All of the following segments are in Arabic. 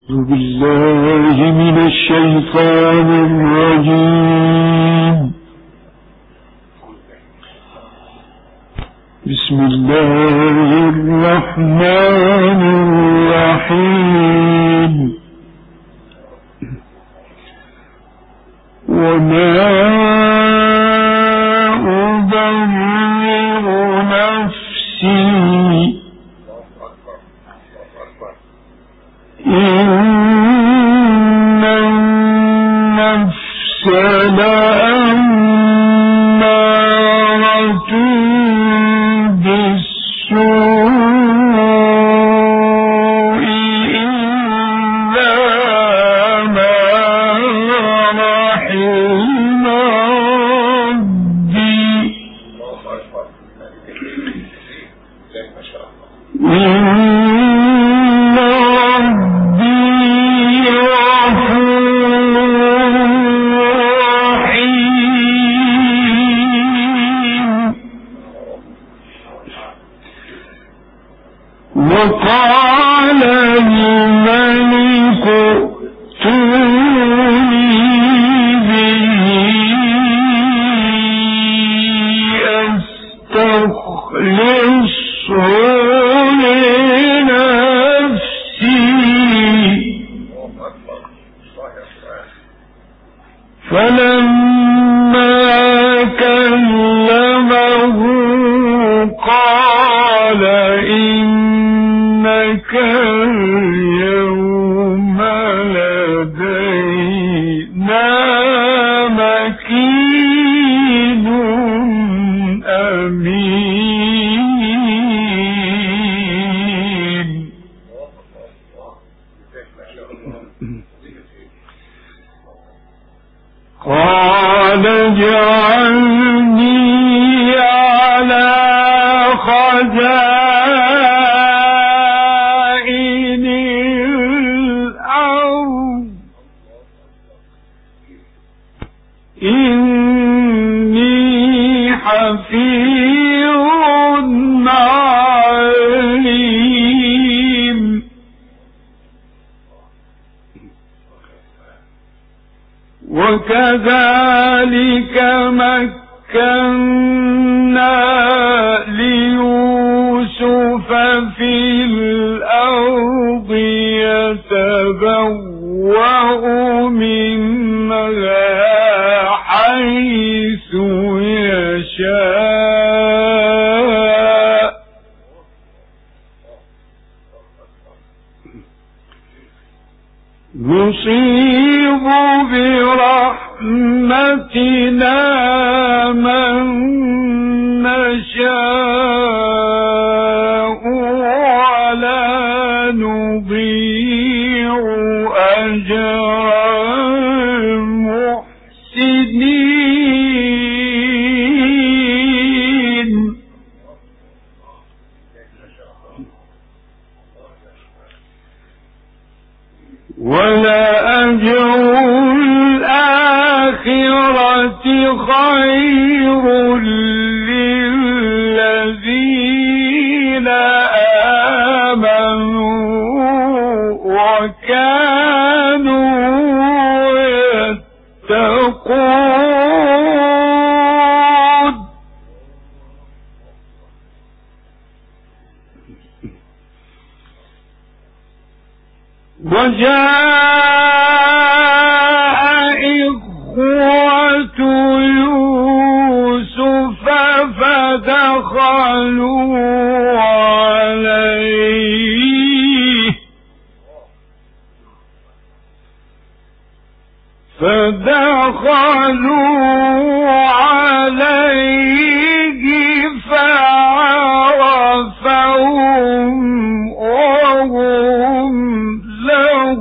أعوذ بالله من الشيطان الرجيم. بسم الله الرحمن الرحيم. وما أبرئ نفسي إن النفس لأمارة بالسوء إلا ما رحم ربي وقال الملك ائتوني به أستخلصه لنفسي. فلما كلمه قال إنك اليوم لدينا مكين أمين. قال اجعلني على خزائن الأرض إني حفيظ عليم. وكذلك مكنا ليوسف في الأرض يتبوأ منها حيث يشاء نصيب برحمتنا من نشاء ولا نضيع أجر المحسنين. ولأجر الآخرة خير للذين آمنوا وكانوا يتقون. وجاء إخوة يوسف فدخلوا عليه فعرفهم وهم له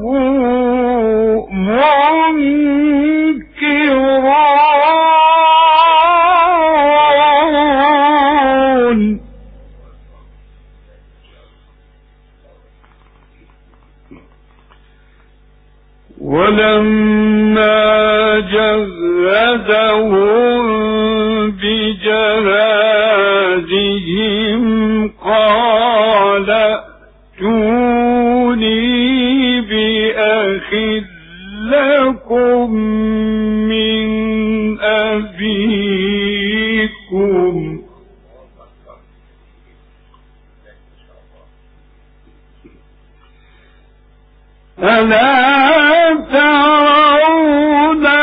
منكرون. ولما جهزهم بجهازهم قال ائتوني بأخ خلكم من أبيكم ألا ترون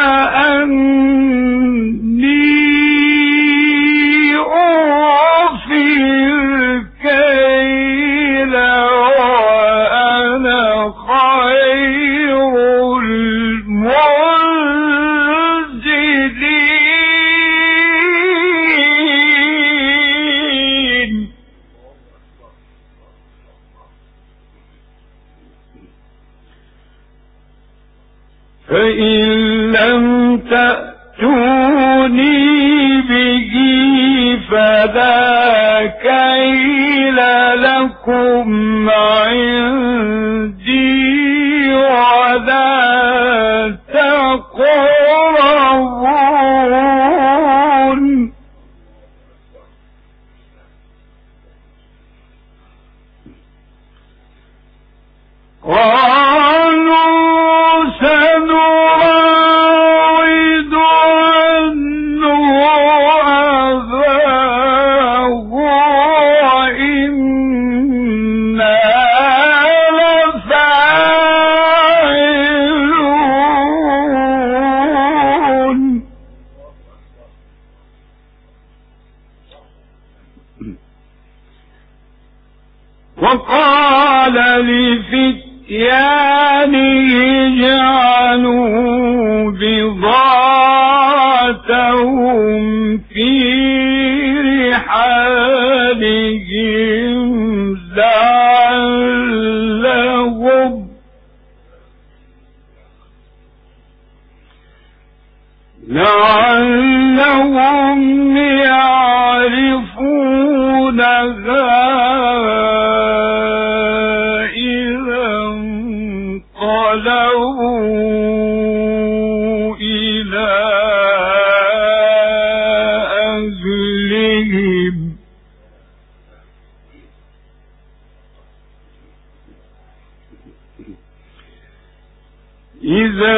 أني أوفي الكيل وأنا خير المنزلين فإن لم تأتوني به فلا كيل لكم عندي ولا تقربون سنراود عنه أباه وإنا لفاعلون وقال لفتيانه جعلوا بضاعتهم في رحالهم لعلهم يعرفونها انقلبوا إلى أهلهم إذا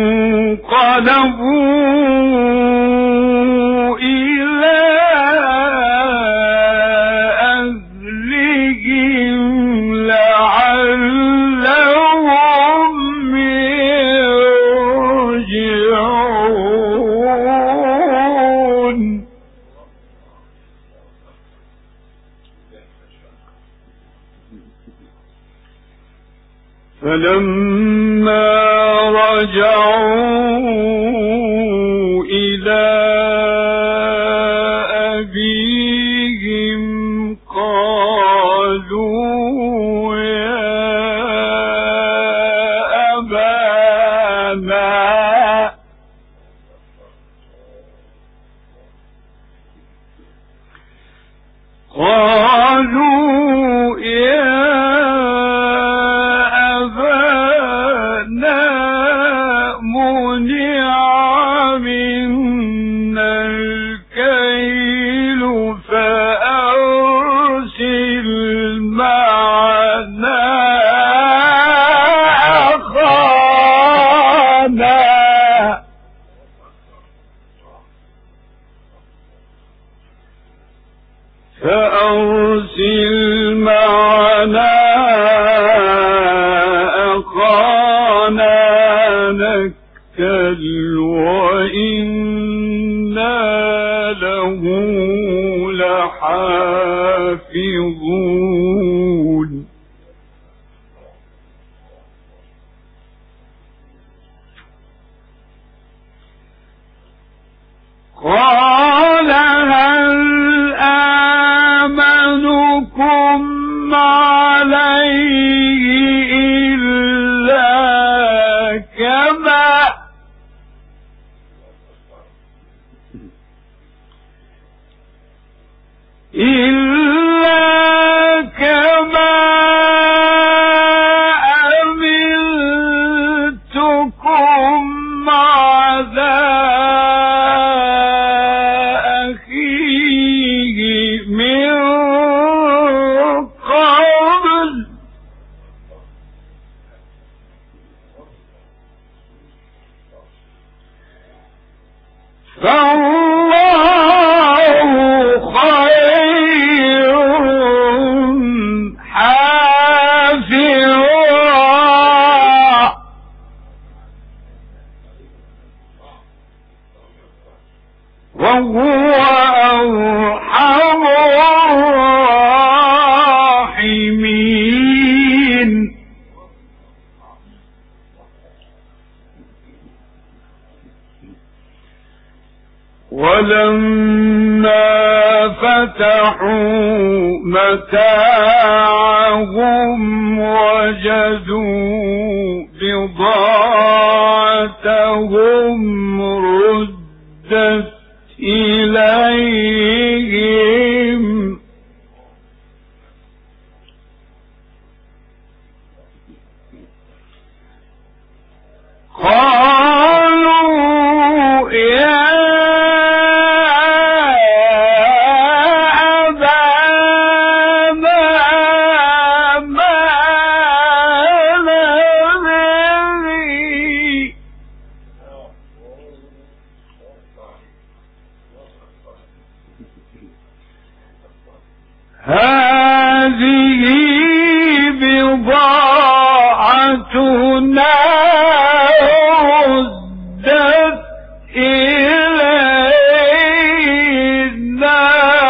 انقلبوا إلى أهلهم لعلهم يرجعون فلما رجعوا إلى أبيهم قالوا يا أبانا منع منا الكيل فأرسل معنا أخانا نكتل وإنا له لحافظون قال هل آمنكم عليه إلا كما أمنتكم على أخيه من قبل فالله خير حافظا وهو أرحم الراحمين. ولما فتحوا متاعهم وجدوا بضاعتهم ردت إليهم قالوا يا هذه بضاعتنا ردت إلينا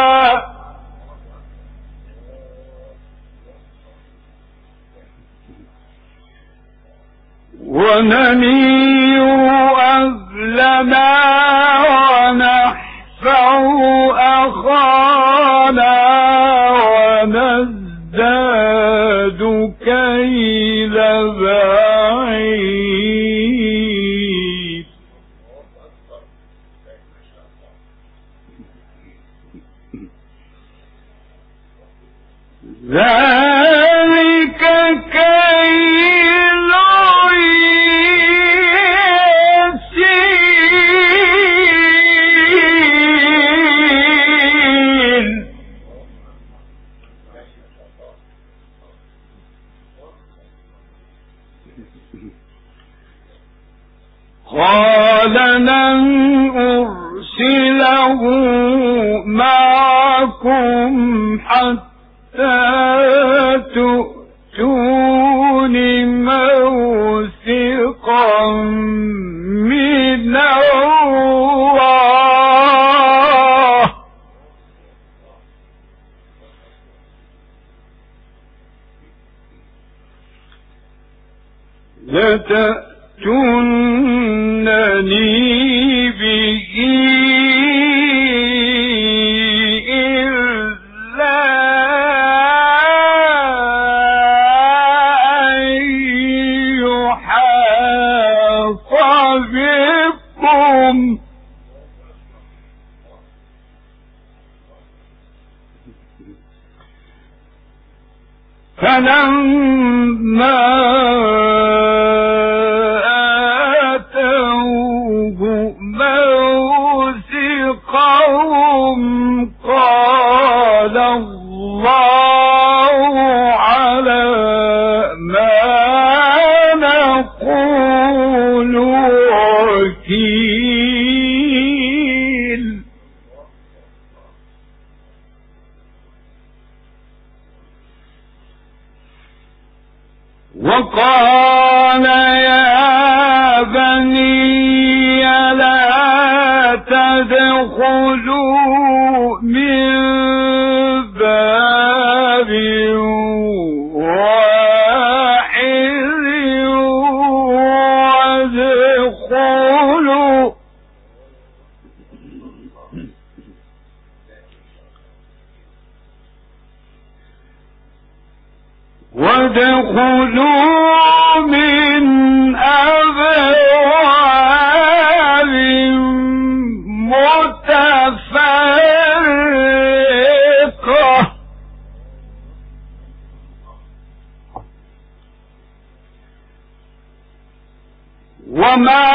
ونمير أهلنا ونحفظ أخانا ونزداد كيل بعيد ذلك كيل يسير. قال لن أرسله معكم حتى تؤتون موثقا من الله لتأتونني به إلا أن يحاط بكم فلما آتوه موثقهم قال الله على ما نقول وكيل. وقال يا بني لا تدخلوا من باب واحد وادخلوا من أبواب متفرقة وما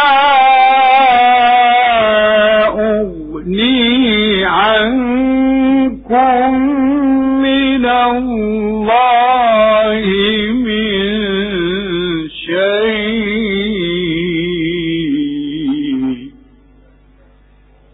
أغني عنكم من الله من شيء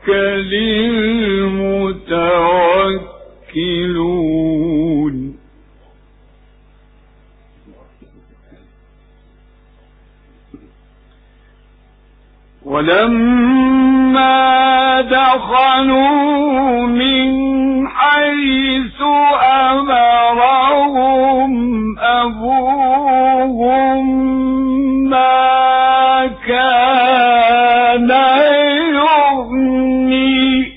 المتوكلون ولما دخلوا من حيث أمرهم أبوهم ما كان يغني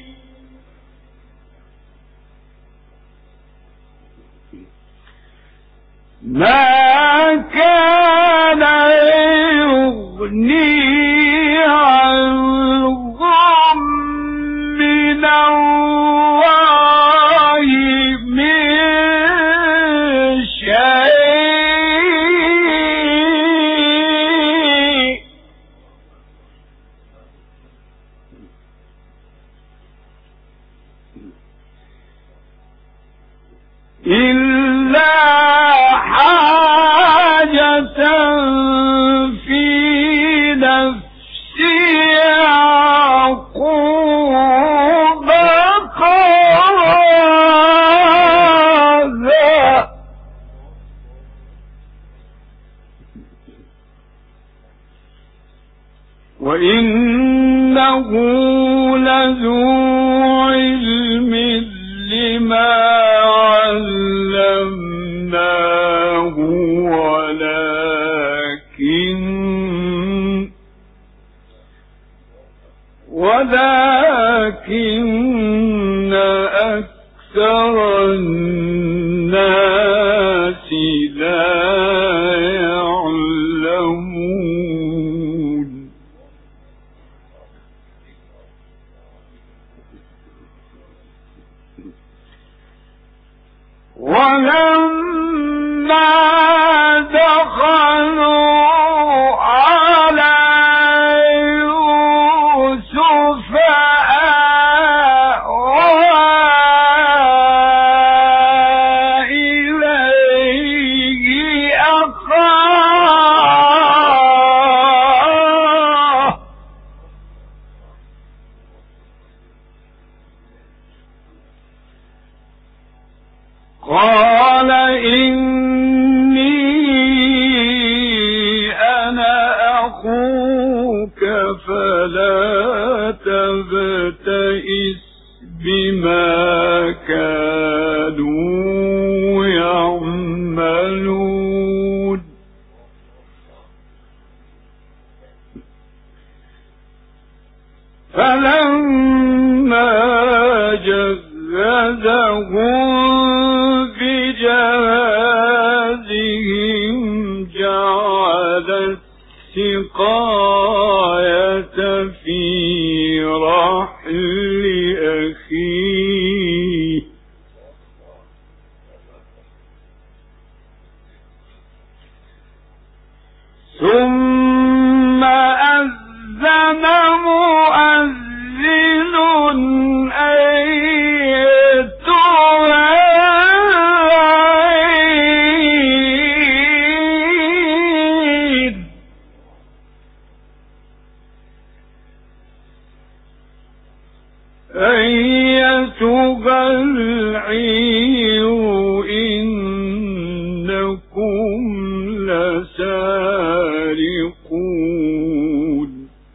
عنهم من الله من شيء إلا حاجة في نفس يعقوب قضاها وإنه لذو علم لما علمناه ولكن أكثر الناس لا يعلمون ولما دخلوا على يوسف آوى إليه أخاه قال إني أنا أخوك فلا تبتئس بما كانوا يعملون فلما جهزهم بجهازهم جعل السقاية في رحل أخيه ثم أذن مؤذن أيتها العير إنكم لسارقون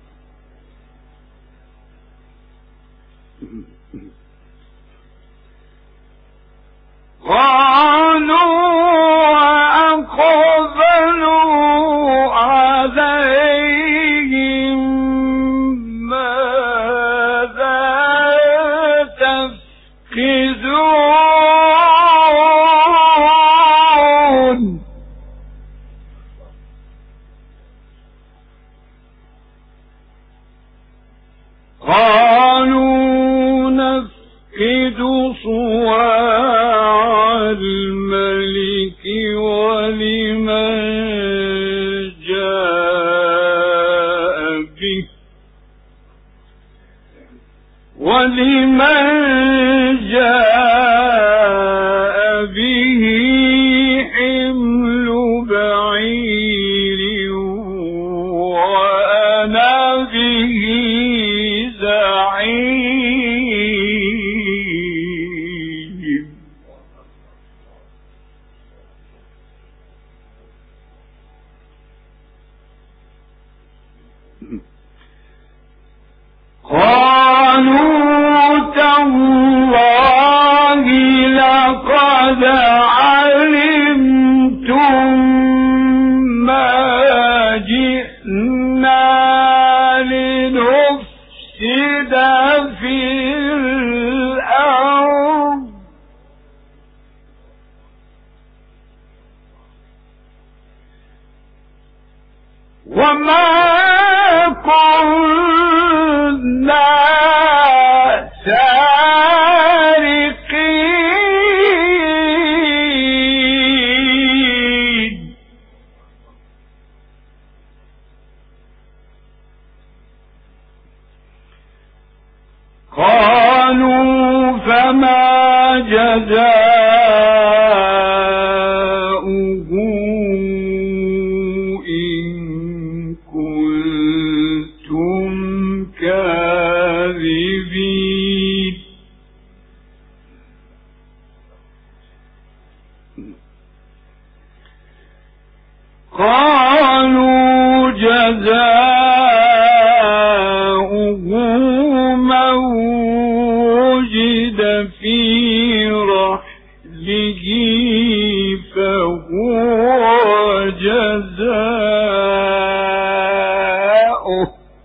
قالوا وأقبلوا عليهم ماذا تفقدون قالوا نفقد صواع الملك ولمن جاء به حمل بعير وأنا به زعيم قالوا فما جزاؤه إن كنتم كاذبين قالوا جزاؤه من وجد في رحله فهو جزاؤه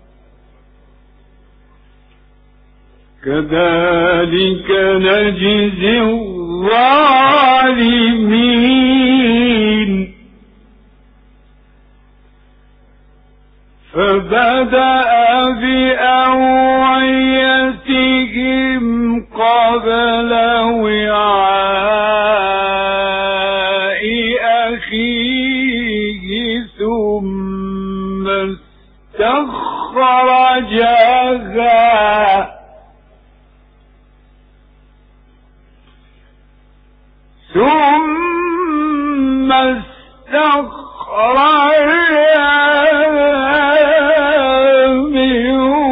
كذلك نجزي الظالمين فبدأ بأوعيتهم قبل وعاء أخيه ثم استخرجها من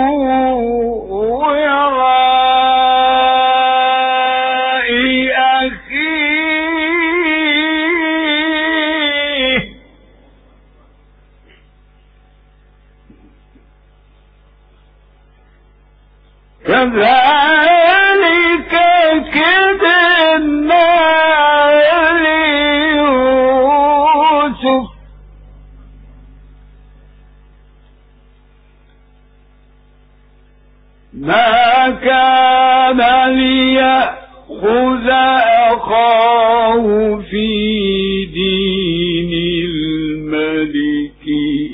وراء أخيه كذلك كدنا ليوسف ما كان ليأخذ أخاه في دين الملك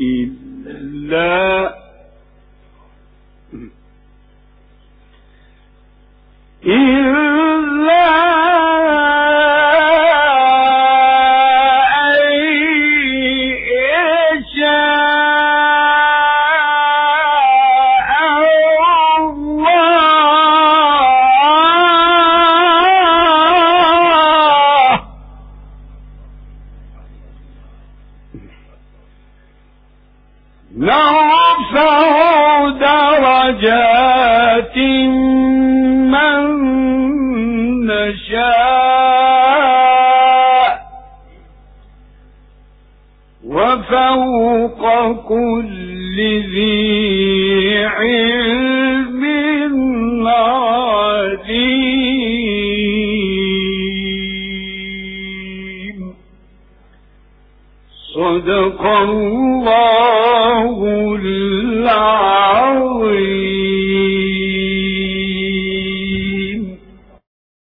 إلا أن يشاء الله نرفع درجات من نشاء وفوق كل ذي علم عليم صدق الله العظيم.